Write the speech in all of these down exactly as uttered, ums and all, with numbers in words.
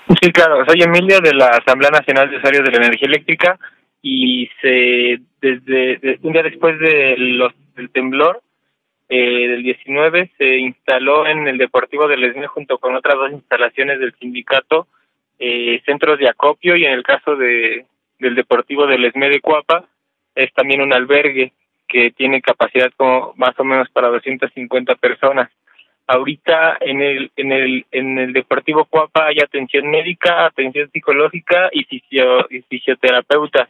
Sí, claro, soy Emilio de la Asamblea Nacional de Usuarios de la Energía Eléctrica y se desde de, un día después de los, del temblor eh, del diecinueve se instaló en el Deportivo del Esme junto con otras dos instalaciones del sindicato eh, centros de acopio, y en el caso de del Deportivo del Esme de Cuapa es también un albergue que tiene capacidad como más o menos para doscientas cincuenta personas. Ahorita en el en el en el Deportivo Cuapa hay atención médica, atención psicológica y fisio, y fisioterapeutas.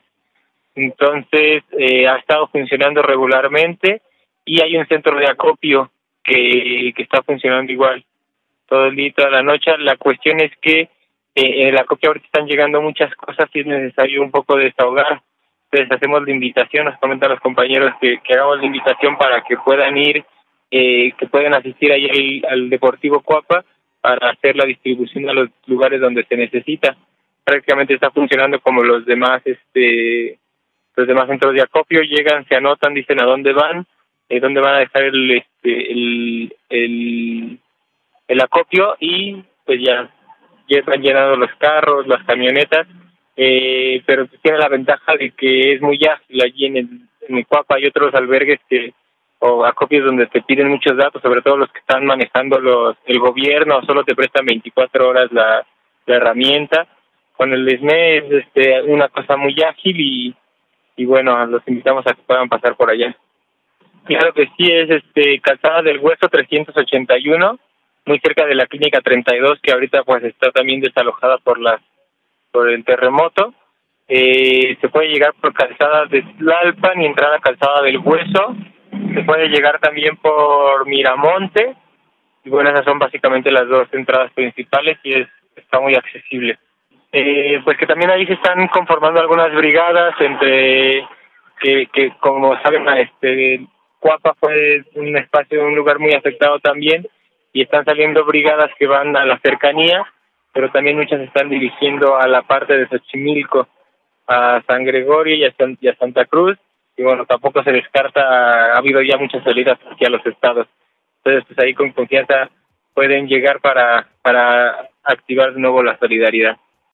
Entonces eh, ha estado funcionando regularmente y hay un centro de acopio que que está funcionando igual todo el día y toda la noche. La cuestión es que eh, en el acopio ahorita están llegando muchas cosas y es necesario un poco desahogar. Entonces hacemos la invitación, nos comentan los compañeros que, que hagamos la invitación para que puedan ir, eh, que puedan asistir ahí al, al Deportivo Cuapa para hacer la distribución a los lugares donde se necesita. Prácticamente está funcionando como los demás, este, los demás centros de acopio. Llegan, se anotan, dicen a dónde van, eh, dónde van a dejar el, este, el, el, el acopio y pues ya, ya están llenados los carros, las camionetas. Eh, pero tiene la ventaja de que es muy ágil. Allí en el, en el Cuapa hay otros albergues que o acopios donde te piden muchos datos, sobre todo los que están manejando los el gobierno, solo te prestan veinticuatro horas la, la herramienta. Con el Esme es este, una cosa muy ágil y, y bueno, los invitamos a que puedan pasar por allá. Claro que sí, es este Calzada del Hueso trescientos ochenta y uno, muy cerca de la Clínica treinta y dos, que ahorita pues está también desalojada por las por el terremoto. Eh, se puede llegar por Calzada de Tlalpan y entrar a Calzada del Hueso. Se puede llegar también por Miramonte. Y bueno, esas son básicamente las dos entradas principales y es está muy accesible. Eh, pues que también ahí se están conformando algunas brigadas entre que, que como saben, este Cuapa fue un espacio, un lugar muy afectado también, y están saliendo brigadas que van a la cercanía, pero también muchas se están dirigiendo a la parte de Xochimilco, a San Gregorio y a, San, y a Santa Cruz, y bueno, tampoco se descarta, ha habido ya muchas salidas hacia los estados. Entonces, pues ahí con confianza pueden llegar para, para activar de nuevo la solidaridad.